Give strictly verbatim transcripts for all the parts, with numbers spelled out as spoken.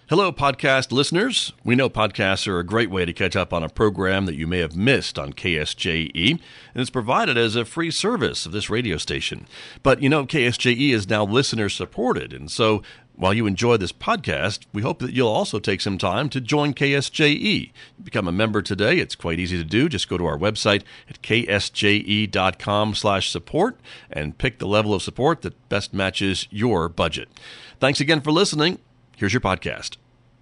Hello, podcast listeners. We know podcasts are a great way to catch up on a program that you may have missed on K S J E, and it's provided as a free service of this radio station. But you know, K S J E is now listener-supported, and so while you enjoy this podcast, we hope that you'll also take some time to join K S J E. Become a member today. It's quite easy to do. Just go to our website at k s j e dot com slash support and pick the level of support that best matches your budget. Thanks again for listening. Here's your podcast.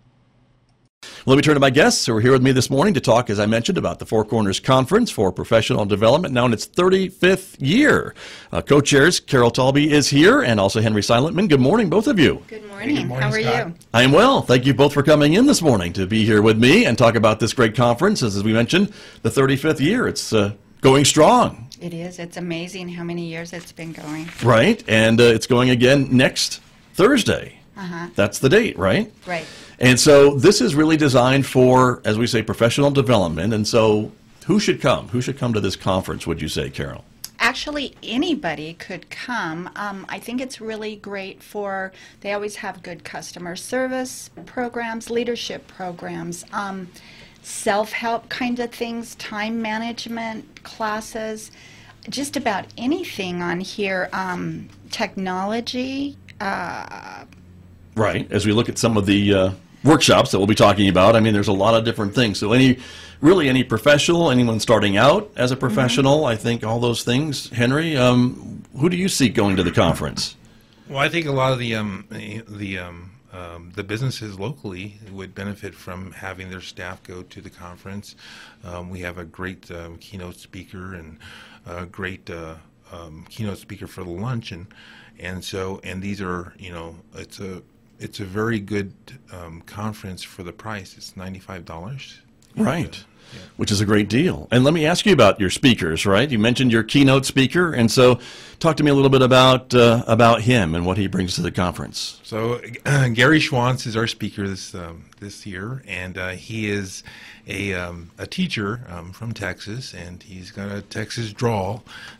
Let me turn to my guests who are here with me this morning to talk, as I mentioned, about the Four Corners Conference for Professional Development, now in its thirty-fifth year. Uh, co-chairs Carol Talby is here, and also Henry Silentman. Good morning, both of you. Good morning. Good morning, How are Scott. you? I am well. Thank you both for coming in this morning to be here with me and talk about this great conference. As we mentioned, the thirty-fifth year. It's uh, going strong. It is. It's amazing how many years it's been going. Right, and uh, it's going again next Thursday. Uh-huh. That's the date, right? Right. And so this is really designed for, as we say, professional development. And so who should come? Who should come to this conference, would you say, Carol? Actually, anybody could come. Um, I think it's really great for, they always have good customer service programs, leadership programs, um, self-help kind of things, time management classes, just about anything on here, um, technology. Uh, Right. As we look at some of the uh, workshops that we'll be talking about, I mean, there's a lot of different things. So any, really any professional, anyone starting out as a professional, mm-hmm. I think all those things. Henry, um, who do you see going to the conference? Well, I think a lot of the um, the um, um, the businesses locally would benefit from having their staff go to the conference. Um, we have a great um, keynote speaker and a great uh, um, keynote speaker for the lunch, and and so and these are you know it's a It's a very good um, conference for the price. It's ninety-five dollars. Right, uh, yeah. Which is a great deal. And let me ask you about your speakers, right? You mentioned your keynote speaker, and so talk to me a little bit about uh, about him and what he brings to the conference. So uh, Gary Schwantz is our speaker this um, this year, and uh, he is a um, a teacher um, from Texas, and he's got a Texas drawl.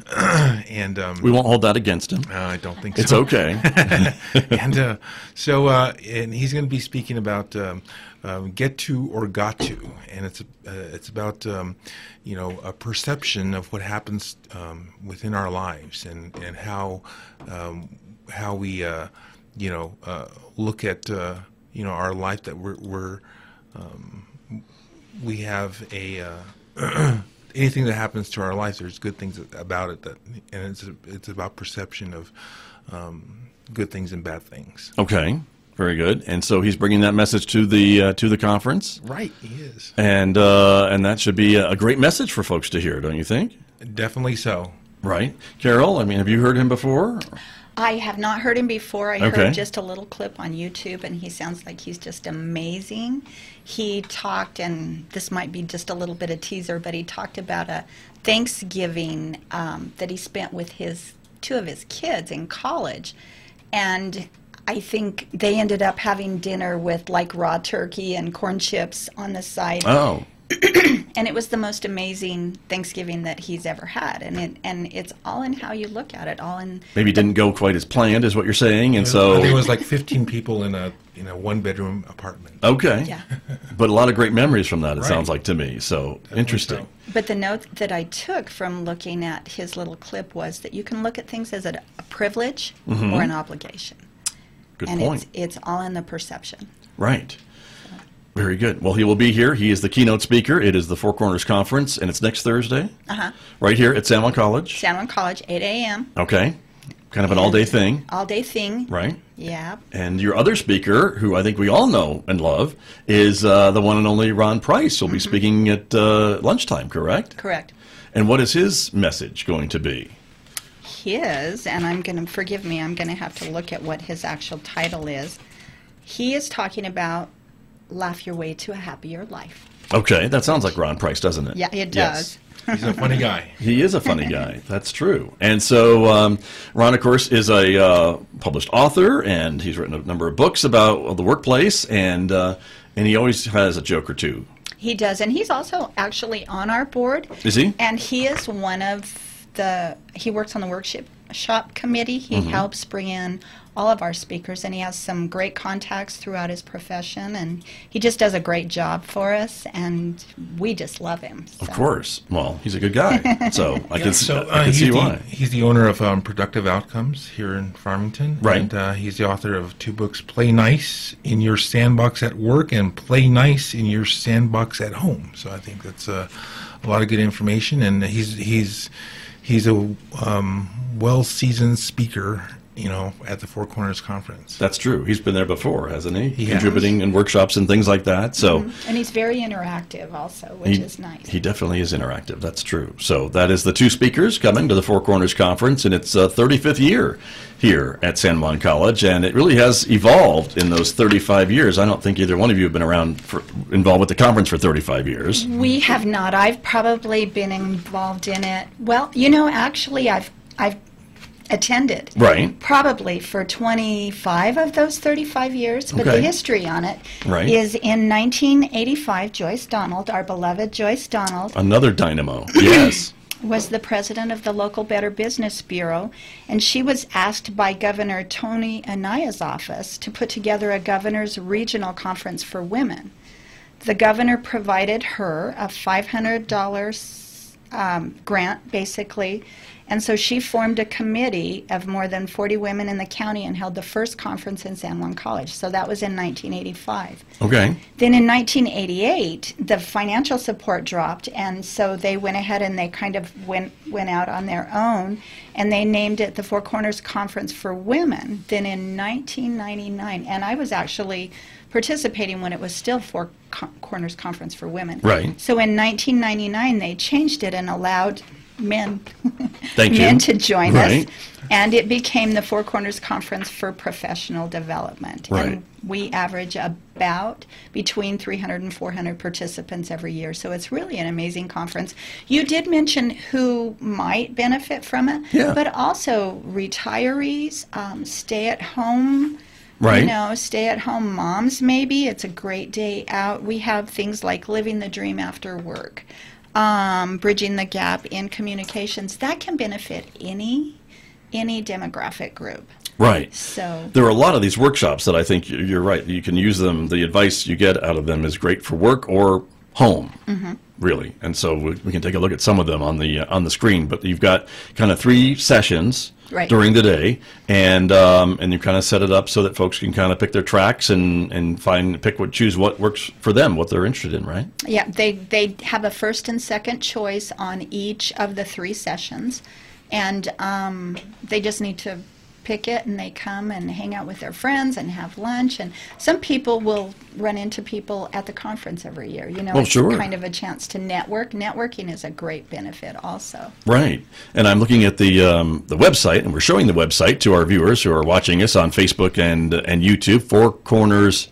and um, We won't hold that against him. Uh, I don't think It's so. okay. and uh, so, uh, and he's going to be speaking about um, um, get to or got to, and it's uh, it's about um, you know a perception of what happens um, within our lives, and and how um, how we uh, you know uh, look at uh, you know our life, that we're, we're um, we have a uh, anything that happens to our life, there's good things about it, that, and it's it's about perception of um, good things and bad things. Okay, very good. And so he's bringing that message to the uh, to the conference, Right, he is. and uh, and that should be a great message for folks to hear, don't you think? Definitely so. Right, Carol. I mean, have you heard him before? I have not heard him before. I Okay. heard just a little clip on YouTube, and he sounds like he's just amazing. He talked, and this might be just a little bit of teaser, but he talked about a Thanksgiving um, that he spent with his two of his kids in college, and I think they ended up having dinner with like raw turkey and corn chips on the side. Oh, And it was the most amazing Thanksgiving that he's ever had, and it, and it's all in how you look at it, all in maybe it didn't go quite as planned, is what you're saying, and I so think it was like fifteen people in a in a one bedroom apartment. okay, Yeah. but a lot of great memories from that. It Right. sounds like to me. So interesting. so. But the note that I took from looking at his little clip was that you can look at things as a, a privilege or an obligation. Good and point. it's it's all in the perception. Right. Very good. Well, he will be here. He is the keynote speaker. It is the Four Corners Conference, and it's next Thursday, Uh-huh. right here at San Juan College. San Juan College, eight a.m. Okay. Kind of an all-day thing, All-day thing. right? Yeah. And your other speaker, who I think we all know and love, is uh, the one and only Ron Price. Will be speaking at uh, lunchtime, correct? Correct. And what is his message going to be? His, and I'm going to, forgive me, I'm going to have to look at what his actual title is. He is talking about laugh your way to a happier life. Okay, that sounds like Ron Price, doesn't it? Yeah, it Yes. does. He's a funny guy. He is a funny guy. That's true. And so um, Ron, of course, is a uh, published author, and he's written a number of books about the workplace, and uh, and he always has a joke or two. He does, and he's also actually on our board. Is he? And he is one of the, he works on the workshop shop committee. He helps bring in all of our speakers, and he has some great contacts throughout his profession, and he just does a great job for us, and we just love him. So. Of course. Well, he's a good guy, so I Yeah, can, so, I uh, can he's see the, why. He's the owner of um, Productive Outcomes here in Farmington. Right. And uh, he's the author of two books, Play Nice in Your Sandbox at Work and Play Nice in Your Sandbox at Home. So I think that's uh, a lot of good information, and he's he's he's a um, well-seasoned speaker, you know, at the Four Corners Conference. That's true. He's been there before, hasn't he? He Contributing in workshops and things like that. So Mm-hmm. And he's very interactive also, which he, is nice. he definitely is interactive. That's true. So that is the two speakers coming to the Four Corners Conference, and it's uh, thirty-fifth year here at San Juan College, and it really has evolved in those thirty-five years. I don't think either one of you have been around for, involved with the conference for thirty-five years. We have not. I've probably been involved in it. Well, you know, actually, I've I've attended. Right. Probably for twenty-five of those thirty-five years, but Okay. the history on it is Right. in nineteen eighty-five, Joyce Donald, our beloved Joyce Donald, Another dynamo. Yes. was the president of the local Better Business Bureau, and she was asked by Governor Tony Anaya's office to put together a governor's regional conference for women. The governor provided her a five hundred dollars um, grant, basically, and so she formed a committee of more than forty women in the county and held the first conference in San Juan College. So that was in nineteen eighty-five. Okay. Then in nineteen eighty-eight, the financial support dropped, and so they went ahead and they kind of went went out on their own, and they named it the Four Corners Conference for Women. Then in nineteen ninety-nine, and I was actually participating when it was still Four Co- Corners Conference for Women. Right. So in nineteen ninety-nine, they changed it and allowed men Thank you. men to join Right. us, and it became the Four Corners Conference for Professional Development. Right. And we average about between three hundred and four hundred participants every year, so it's really an amazing conference. You did mention who might benefit from it, Yeah. but also retirees, um, stay-at-home, Right. you know, stay-at-home moms maybe. It's a great day out. We have things like Living the Dream After Work, um, Bridging the Gap in Communications. That can benefit any any demographic group. Right. So There are a lot of these workshops that I think y- you're right. You can use them. The advice you get out of them is great for work or home, Mm-hmm. really. And so we, we can take a look at some of them on the uh, on the screen. But you've got kind of three sessions Right. during the day, and um, and you kind of set it up so that folks can kind of pick their tracks and and find pick what choose what works for them, what they're interested in. Right. yeah, they they have a first and second choice on each of the three sessions, and um, they just need to pick it, and they come and hang out with their friends and have lunch. And some people will run into people at the conference every year. You know, Oh, it's sure. kind of a chance to network. Networking is a great benefit also. Right. And I'm looking at the um, the website, and we're showing the website to our viewers who are watching us on Facebook and and YouTube. Four Corners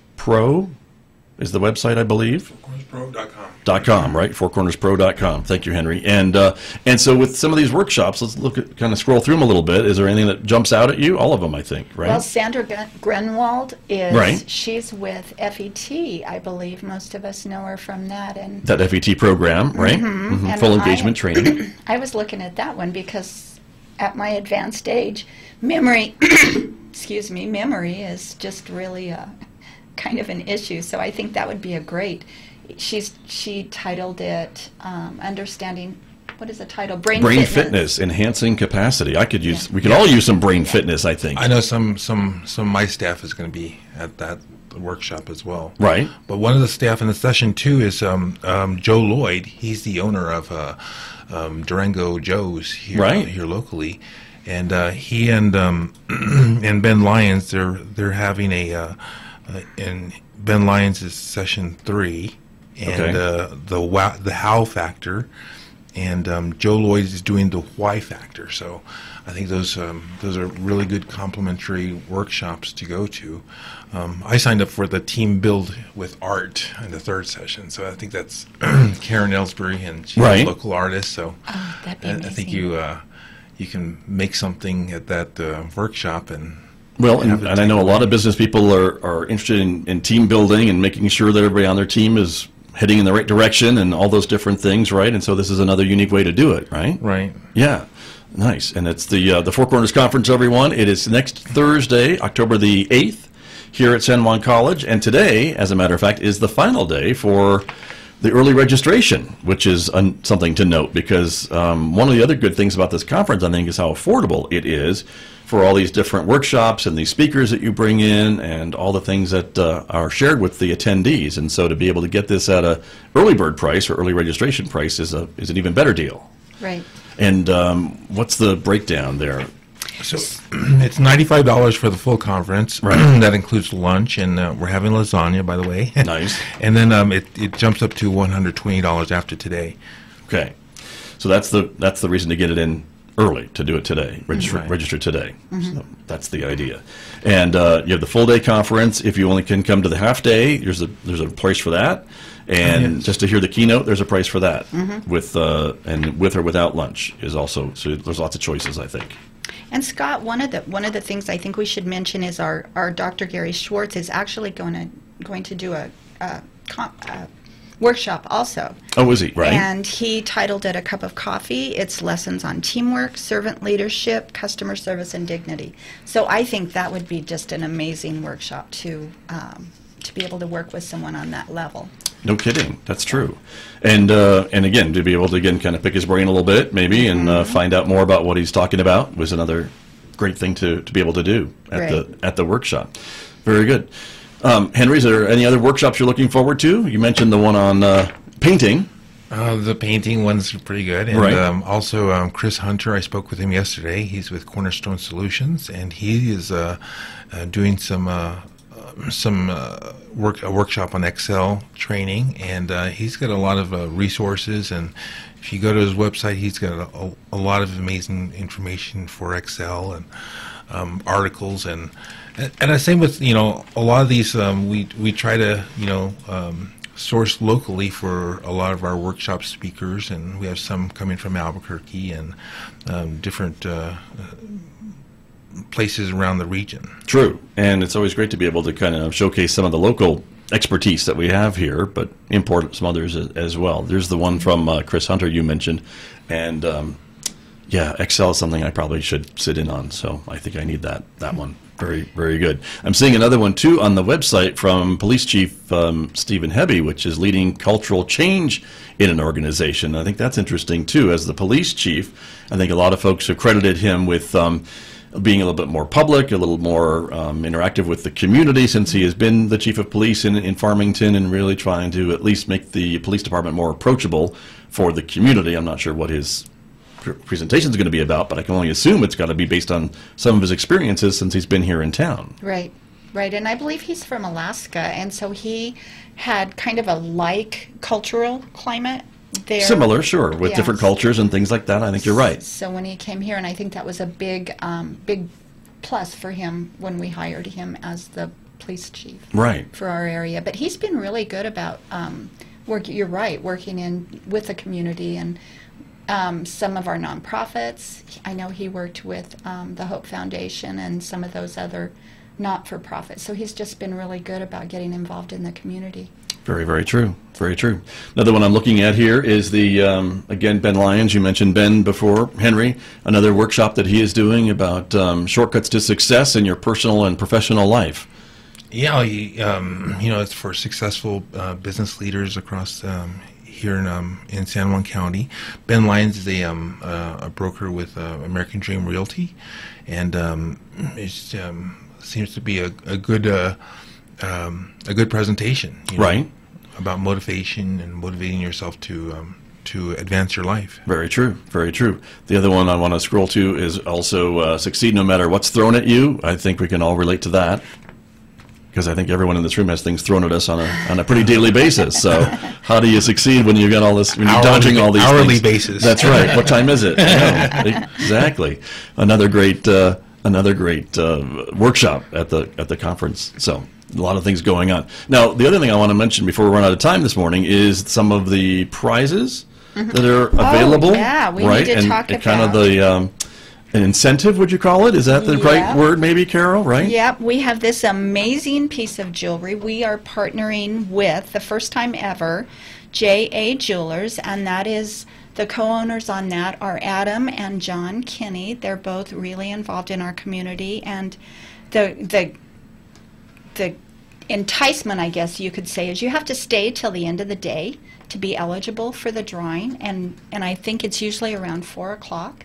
Pro is the website, I believe. four corners pro dot com. Dot com, right? four corners pro dot com. Thank you, Henry. And uh, and so with some of these workshops, let's look at kind of scroll through them a little bit. Is there anything that jumps out at you? All of them, I think, right? Well, Sandra Gren- Grenwald is, Right. she's with F E T, I believe. Most of us know her from that. And That F E T program, right? Mhm. And Full I- engagement training. I was looking at that one because at my advanced age, memory, excuse me, memory is just really a kind of an issue. So I think that would be a great. She's she titled it um, "Understanding." What is the title? Brain, Brain fitness. fitness, enhancing capacity. I could use. Yeah. We could all use some brain fitness, I think. I know some some some of my staff is going to be at that workshop as well. Right. But one of the staff in the session too is um, um, Joe Lloyd. He's the owner of uh, um, Durango Joe's here Right. here locally, and uh, he and um, and Ben Lyons they're they're having a uh, uh, and Ben Lyons is session three, and Okay. uh, the wow, the how factor. And um, Joe Lloyd is doing the why factor. So I think those um, those are really good complementary workshops to go to. Um, I signed up for the team build with art in the third session. So I think that's Karen Ellsbury, and she's Right. a local artist. So Oh, that'd be I, I amazing. think you uh, you can make something at that uh, workshop and Well, and, have it and I know a take lot away. of business people are, are interested in, in team building and making sure that everybody on their team is heading in the right direction and all those different things, right? And so this is another unique way to do it, right? Right. Yeah. Nice. And it's the uh, the Four Corners Conference, everyone. It is next Thursday, October the eighth, here at San Juan College. And today, as a matter of fact, is the final day for the early registration, which is un- something to note, because um, one of the other good things about this conference, I think, is how affordable it is for all these different workshops and these speakers that you bring in and all the things that uh, are shared with the attendees. And so to be able to get this at a early bird price or early registration price is a is an even better deal. Right. And um, what's the breakdown there? So it's ninety-five dollars for the full conference. Right. That includes lunch, and uh, we're having lasagna, by the way. Nice. And then um, it, it jumps up to one hundred twenty dollars after today. Okay. So that's the that's the reason to get it in early, to do it today, register, Right. register today. So that's the idea. And uh, you have the full day conference. If you only can come to the half day, there's a there's a price for that. And Yes. just to hear the keynote, there's a price for that. With uh, and with or without lunch is also, so there's lots of choices, I think. And Scott, one of the one of the things I think we should mention is our, our Doctor Gary Schwartz is actually going to going to do a, a, com- a workshop also. Oh, is he? Right. And he titled it A Cup of Coffee. It's lessons on teamwork, servant leadership, customer service, and dignity. So I think that would be just an amazing workshop to um, to be able to work with someone on that level. No kidding. That's true. And uh, and again, to be able to again kind of pick his brain a little bit, maybe, and uh, find out more about what he's talking about was another great thing to, to be able to do at Right. the at the workshop. Very good. Um, Henry, is there any other workshops you're looking forward to? You mentioned the one on uh, painting. Uh, the painting one's pretty good. And Right. um, also um, Chris Hunter, I spoke with him yesterday. He's with Cornerstone Solutions, and he is uh, uh, doing some uh, uh, some uh, work a workshop on Excel training, and uh, he's got a lot of uh, resources. And if you go to his website, he's got a, a lot of amazing information for Excel and um, articles and and, and the same with you know a lot of these. Um, we we try to you know. Um, source locally for a lot of our workshop speakers, and we have some coming from Albuquerque and um, different uh, places around the region. True. And it's always great to be able to kind of showcase some of the local expertise that we have here, but import some others as, as well. There's the one from uh, Chris Hunter you mentioned, and um, yeah, Excel is something I probably should sit in on, so I think I need that that one. Very, very good. I'm seeing another one, too, on the website from Police Chief um, Stephen Hebby, which is leading cultural change in an organization. I think that's interesting, too. As the police chief, I think a lot of folks have credited him with um, being a little bit more public, a little more um, interactive with the community, since he has been the chief of police in, in Farmington and really trying to at least make the police department more approachable for the community. I'm not sure what his presentation is going to be about, but I can only assume it's got to be based on some of his experiences since he's been here in town. Right, right. And I believe he's from Alaska, and so he had kind of a like cultural climate there. Similar, sure, with Yes. different cultures and things like that. I think you're right. So when he came here, and I think that was a big, um, big plus for him when we hired him as the police chief Right. for our area. But he's been really good about um, work. You're right, working in with the community and um, some of our nonprofits. I know he worked with um, the Hope Foundation and some of those other not-for-profits. So he's just been really good about getting involved in the community. Very, very true. Very true. Another one I'm looking at here is the, um, again, Ben Lyons. You mentioned Ben before. Henry, another workshop that he is doing about um, shortcuts to success in your personal and professional life. Yeah, he, um, you know, it's for successful uh, business leaders across um, here in um, in San Juan County. Ben Lyons is a um, uh, a broker with uh, American Dream Realty, and um, it um, seems to be a, a good uh, um, a good presentation. You know, Right. about motivation and motivating yourself to um, to advance your life. Very true. Very true. The other one I want to scroll to is also uh, succeed no matter what's thrown at you. I think we can all relate to that, because I think everyone in this room has things thrown at us on a on a pretty daily basis. So how do you succeed when you got all this, when you're Hourly- dodging all these hourly things? basis. That's right. What time is it? I know. Exactly. Another great uh, another great uh, workshop at the at the conference. So a lot of things going on. Now, the other thing I want to mention before we run out of time this morning is some of the prizes that are available. yeah, we need right? to and talk and kind of about- the um, an incentive, would you call it? Is that the right Yeah. word, maybe, Carol? Right? Yep, we have this amazing piece of jewelry. We are partnering with, the first time ever, J A Jewelers, and that is The co-owners on that are Adam and John Kinney. They're both really involved in our community, and the the the enticement, I guess you could say, is you have to stay till the end of the day to be eligible for the drawing, and and I think it's usually around four o'clock.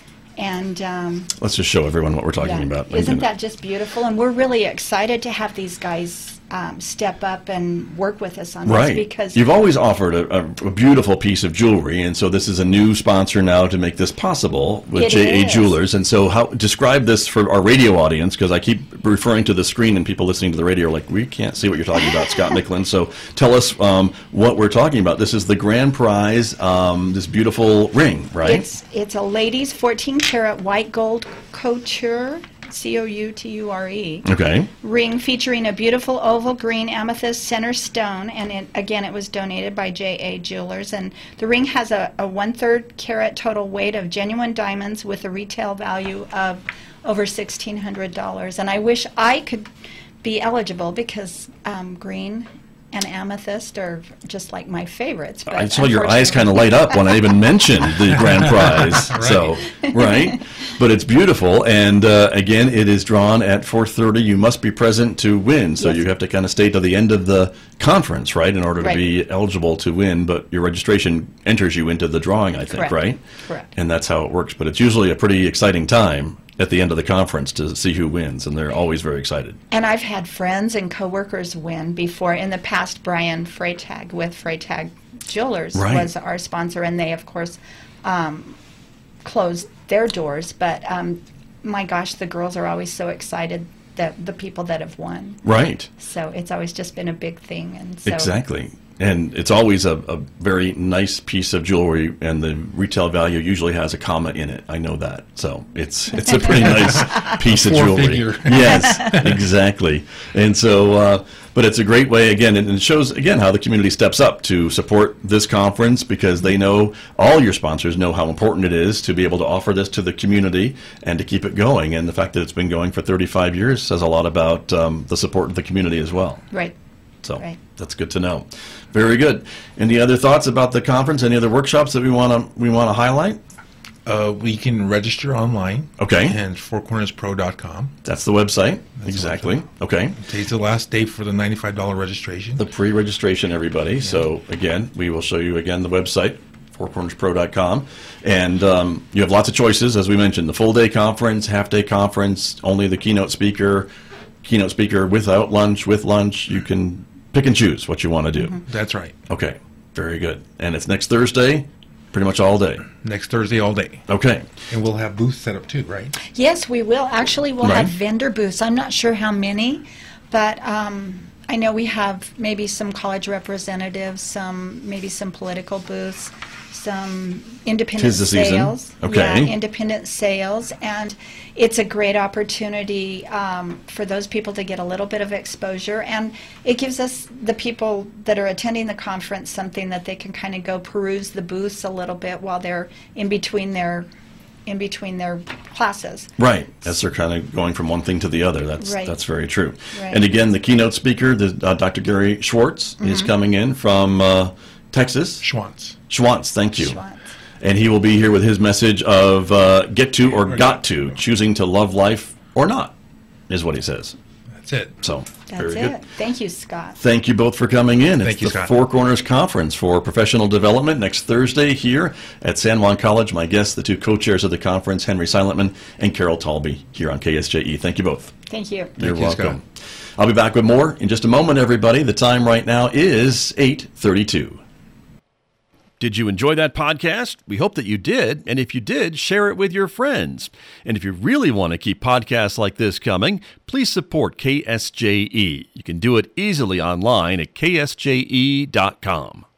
And um, let's just show everyone what we're talking yeah. about. Isn't that just beautiful? And we're really excited to have these guys um, step up and work with us on right. this, because you've always offered a, a, a beautiful piece of jewelry, and so this is a new sponsor now to make this possible with It J A is. Jewelers. And so, how describe this for our radio audience, because I keep referring to the screen, and people listening to the radio are like, we can't see what you're talking about, Scott Micklin. So tell us um, what we're talking about. This is the grand prize, um, this beautiful ring, right? It's it's a ladies' fourteen karat white gold couture, C O U T U R E. Okay. Ring featuring a beautiful oval green amethyst center stone, and it, again, it was donated by J A Jewelers. And the ring has a, a one-third carat total weight of genuine diamonds with a retail value of over sixteen hundred dollars. And I wish I could be eligible, because um, green and amethyst are just like my favorites. But I saw your eyes kind of light up when I even mentioned the grand prize. Right. So, right, but it's beautiful, and uh, again, it is drawn at four thirty. You must be present to win, so Yes. you have to kind of stay to the end of the conference, right, in order to Right. be eligible to win. But your registration enters you into the drawing, I think, Correct. right? Correct. And that's how it works. But it's usually a pretty exciting time at the end of the conference to see who wins, and they're always very excited. And I've had friends and coworkers win before. In the past, Brian Freytag with Freytag Jewelers Right. was our sponsor, and they, of course, um, closed their doors. But um, my gosh, the girls are always so excited, that the people that have won. Right. So it's always just been a big thing. And so Exactly. And it's always a, a very nice piece of jewelry, and the retail value usually has a comma in it. I know that. So it's it's a pretty nice piece of Four jewelry. figure. Yes, exactly. And so, uh, but it's a great way, again, and it shows, again, how the community steps up to support this conference, because they know, all your sponsors know how important it is to be able to offer this to the community and to keep it going. And the fact that it's been going for thirty-five years says a lot about um, the support of the community as well. right. So Right. that's good to know. Very good. Any other thoughts about the conference? Any other workshops that we want to we want to highlight? Uh, we can register online. Okay. And four corners pro dot com. That's the website. That's exactly. the website. Okay. Today's the last day for the ninety-five dollars registration. The pre-registration, everybody. So again, we will show you again the website, four corners pro dot com, and um, you have lots of choices, as we mentioned: the full day conference, half day conference, only the keynote speaker, keynote speaker without lunch, with lunch. You can pick and choose what you want to do. Mm-hmm. That's right. Okay. Very good. And it's next Thursday, pretty much all day. Next Thursday all day. Okay. And we'll have booths set up too, right? Yes, we will. Actually, we'll Right. have vendor booths. I'm not sure how many, but um, I know we have maybe some college representatives, some maybe some political booths, some independent Tis the season. sales. Okay. Yeah, independent sales, and it's a great opportunity um, for those people to get a little bit of exposure, and it gives us, the people that are attending the conference, something that they can kind of go peruse the booths a little bit while they're in between their in between their classes. Right, as they're kind of going from one thing to the other. That's Right. that's very true. Right. And again, the keynote speaker, the, uh, Doctor Gary Schwartz, Mm-hmm. is coming in from uh, Texas. Schwantz. Schwantz, thank you. Schwantz. And he will be here with his message of uh, get to or got to, choosing to love life or not, is what he says. That's it. So, That's very it. good. Thank you, Scott. Thank you both for coming in. Thank it's you, the Scott. Four Corners Conference for Professional Development next Thursday here at San Juan College. My guests, the two co-chairs of the conference, Henry Silentman and Carol Talby, here on K S J E. Thank you both. Thank you. You're you, welcome. I'll be back with more in just a moment, everybody. The time right now is eight thirty-two. Did you enjoy that podcast? We hope that you did. And if you did, share it with your friends. And if you really want to keep podcasts like this coming, please support K S J E. You can do it easily online at K S J E dot com.